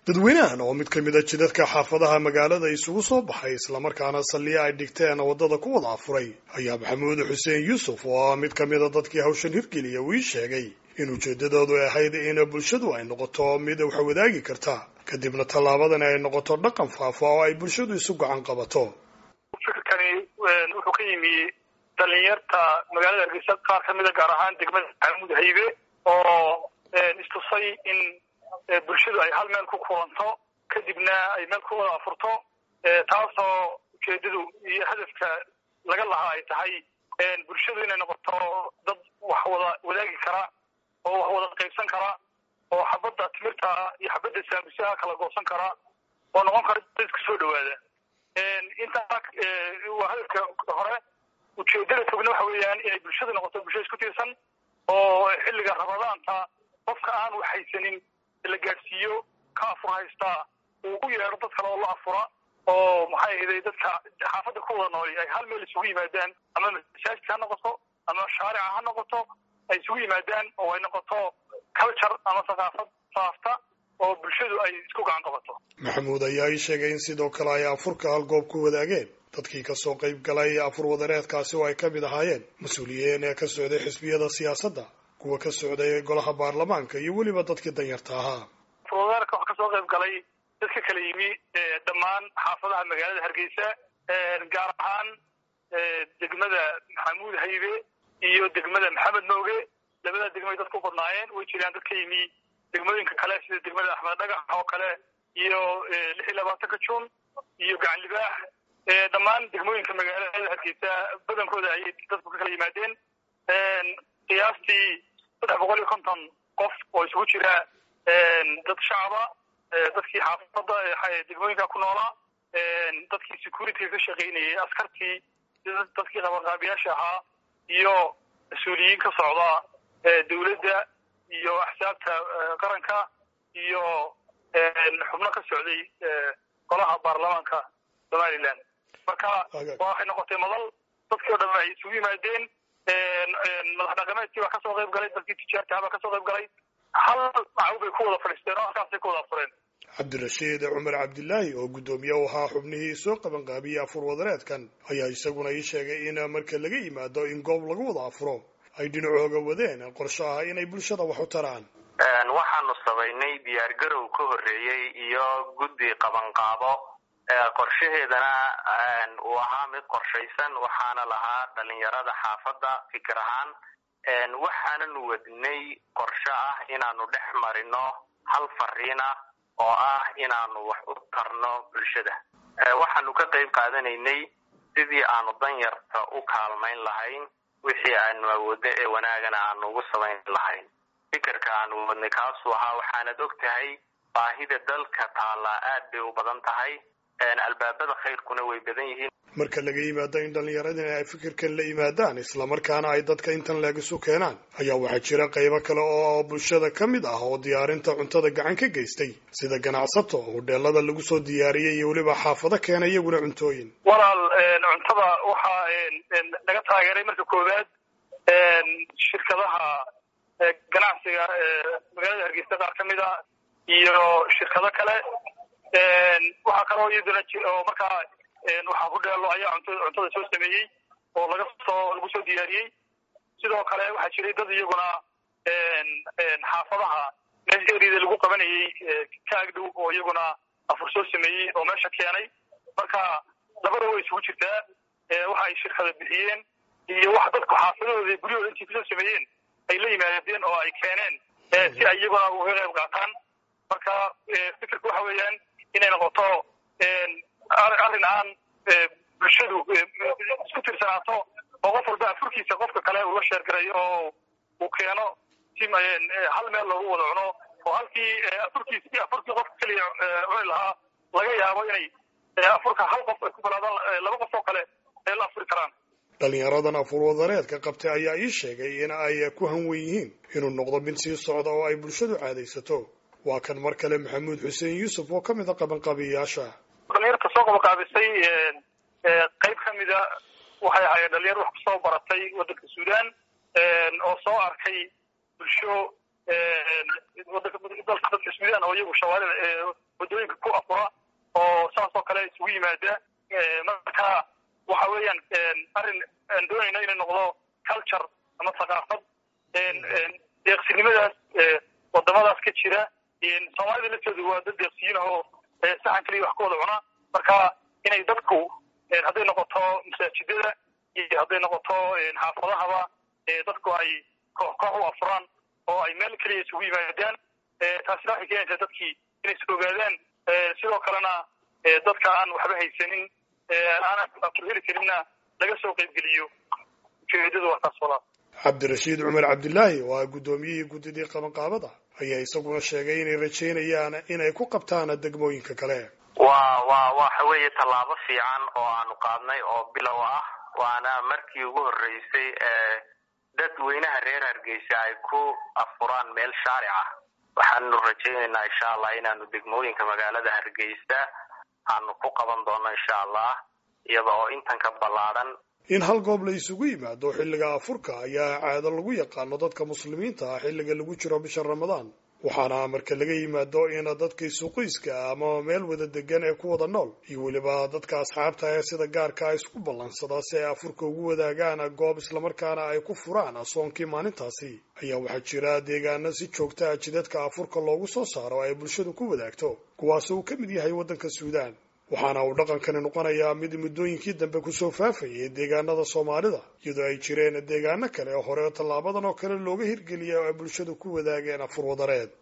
dadweynahan oo mid ka mid ah jidadka xaafadaha magaalada isugu soo baxay isla markaana saldhiya ay dhigteen wadada ku wada afuray ayaa maxamuud xuseen yuusuf oo ah mid ka mid a dadkii hawshan hirgeliya uu ii sheegay in ujeedadoodu ay ahayd in bulshadu ay noqoto mid wax wadaagi karta kadibna tallaabadan ay noqoto dhaqan faafa oo ay bulshadu isu gacan qabato. fikirkani wuxuu ka yimi dhalinyarta magaalada Hargeysa qaar ka mid ah gaar ahaan degmada Maxamuud Haybe oo istusay in bulshadu ay hal meel ku kulanto kadibna ay meel ku wada afurto taasoo ujeedadu iyo hadafka laga lahaa ay tahay bulshadu inay noqoto dad wax wada wadaagi kara oo wax wada qaybsan kara oo xabadda timirta iyo xabadda saambusaha kala goosan kara oo noqon kara dad isku soo dhawaada inta waa hadafka hore. ujeedada fogna waxa weeyaan inay bulshadu noqoto bulsho isku tiirsan oo xilliga Ramadaanta qofka aan waxaysanin la gaarsiiyo ka afur haysta uu u yeero dad kale oo la afura oo maxay ahayd dadka xaafadda ku wada nool ay hal meel isugu yimaadaan ama masaajid ha noqoto ama shaarica ha noqoto ay isugu yimaadaan oo ay noqoto culture ama thaqaafad faafta oo bulshadu ay isku gacan qabato. maxamuud ayaa ii sheegay in sidoo kale ay afurka hal goob ku wadaageen dadkii ka soo qayb galay afur wadareedkaasi oo ay ka mid ahaayeen mas-uuliyiin ee ka socday xisbiyada siyaasadda kuwa ka socday golaha baarlamaanka iyo weliba dadkii danyarta ahaa. afurwadareedka waxaa kasoo qayb galay dadka kala yimi dhammaan xaafadaha magaalada Hargeysa gaar ahaan degmada Maxamuud Haybe iyo degmada Maxamed Mooge labada degmay dadku badnaayeen way jiraan dad ka yimi degmooyinka kale sida degmada Axmed Dhagax oo kale iyo 26 Juun iyo Gacan Libaax dhammaan degmooyinka magaalada Hargeysa badankooda ay dadku kala yimaadeen qiyaastii 350 qof oo isugu jira dad shacaba dadkii xaafadda degmooyinka ku noolaa dadkii security ka shaqeynayay askartii dadkii qabanqaabiyaasha ahaa iyo mas-uuliyiin ka socda dawladda iyo axsaabta qaranka iyo xubno ka socday golaha baarlamaanka Somaliland. marka waxay noqotay madal dadkii oo dhan ay isugu yimaadeen madax dhaqameedkii baa kasoo qayb galay dadkii tijaarta baa kasoo qayb galay hal macuu bay ku wada fadhiisteen oo halkaasay ku wada fureen. cabdirashiid cumar cabdilaahi oo guddoomiye u ahaa xubnihii soo qabanqaabiyey afur wadareedkan ayaa isaguna ii sheegay in marka laga yimaado in goob lagu wada afuro ay dhinacooga wadeen qorshe ah inay bulshada wax u taraan. waxaanu samaynay diyaargarow ka horreeyey iyo guddi qabanqaabo qorshaheedana uu ahaa mid qorshaysan waxaana lahaa dhalinyarada xaafadda fikir ahaan waxaananu wadnay qorshe ah inaanu dhex marino hal fariin ah oo ah inaanu wax u tarno bulshada. waxaanu ka qayb qaadanaynay sidii aanu danyarta u kaalmayn lahayn wixii aanu awoodno ee wanaagana aanu ugu samayn lahayn. fikirka aanu wadnay kaasuu ahaa waxaanad og tahay baahida dalka taallaa aad bay u badan tahay albaabada khayrkuna way badan yihiin. marka laga yimaado in dhallinyaradani ay fikirkan la yimaadaan islamarkaana ay dadka intan leeg isu keenaan ayaa waxaa jira qaybo kale oo bulshada ka mid ah oo diyaarinta cuntada gacan ka geystay sida ganacsato hodheelada lagu soo diyaariyey iyo weliba xaafado keena iyaguna cuntooyin. walaal cuntada waxaa laga taageeray marka koowaad shirkadaha ganacsiga magaalada Hargeysa qaar ka mid ah iyo shirkado kale waxaa kaloo iyaduna oo markaa waxaa ku dheelo ayaa cuntada soo sameeyey oo lagu soo diyaariyey. sidoo kale waxaa jiray dad iyaguna xaafadaha meesheeda lagu qabanayay kaag dhow oo iyaguna afur soo sameeyey oo meesha keenay. marka labada way isugu jirtaa waxa ay shirkada bixiyeen iyo wax dadku xaafadooda guryahooda intii kusoo sameeyeen ay la yimaadeen oo ay keeneen si ay iyaguna uga qayb qaataan. marka fikirka waxa weeyaan inay noqoto arrin aan bulshadu isku tirsanaato oo qof walba afurkiisa qofka kale uu la sheergaray oo uu keeno si hal meel loogu wada cuno oo halkii afurkii qofka keliya cuni lahaa laga yaabo inay afurka hal qof ay ku falaadaan laba qof oo kale ay la afuri karaan. dhalinyaradan afur wadareedka qabtay ayaa ii sheegay in ay ku hanwen yihiin inuu noqdo mid sii socda oo ay bulshadu caadaysato. waa kan mar kale maxamuud xuseen yuusuf oo ka mid a qabanqaabiyayaasha. dhalinyarta soo qabanqaabisay qayb ka mida waxay ahaayeen dhalinyar wax kusoo baratay waddanka Suudaan oo soo arkay bulsho waddanka Suudaan oo iyagu shawaarida waddooyinka ku afura oo saas oo kale isugu yimaada. Marka waxa weeyaan arrin aan doonayna inay noqdo culture ama thaqaafad deeqsinimadaas wadamadaas ka jira. Soomaalida lafteedu waa dad deeqsiyiin oo saxan kaliya wax ku wada cuna. Marka inay dadku hadday noqoto masaajidada iyo hadday noqoto xaafadahaba dadku ay koox u afuraan oo ay meel kaliya isugu yimaadaan. Taasina waxay keenaysaa dadkii inay is ogaadaan, sidoo kalena dadka aan waxba haysanin aanan afur heli karinna laga soo qaybgeliyo. ujeedadu waa taas walaal. cabdirashiid cumar cabdilaahi oo ah guddoomiyihii guddidii qabanqaabada ayaa isaguna sheegay inay rajaynayaan inay ku qabtaan degmooyinka kale. waxa weeye tallaabo fiican oo aanu qaadnay oo bilow ah, waana markii ugu horreysay dadweynaha reer Hargeysa ay ku afuraan meel shaaric ah. waxaanu rajaynaynaa insha Allah inaanu degmooyinka magaalada Hargeysa aanu ku qaban doono insha Allah, iyada oo intan ka ballaaran. in hal goob la isugu yimaado xilliga afurka ayaa caado lagu yaqaano dadka muslimiinta ah xilliga lagu jiro bisha Ramadaan, waxaana marka laga yimaado in dadka isuqoyska ama meel wada degan ee ku wada nool iyo waliba dadka asxaabta ah sida gaarka ah isku ballansada si ay afurka ugu wadaagaan goob isla markaana ay ku furaan soonkii maalintaasi. ayaa waxaa jira deegaano si joogta ah jidadka afurka loogu soo saaro ay bulshadu ku wadaagto, kuwaas uu ka mid yahay waddanka Suudaan. waxaana uu dhaqankani noqonayaa mid muddooyinkii dambe kusoo faafayay deegaanada Soomaalida, iyadoo ay jireen deegaano kale oo hore tallaabadan oo kale looga hirgeliyay oo ay bulshadu ku wadaageen afur wadareed.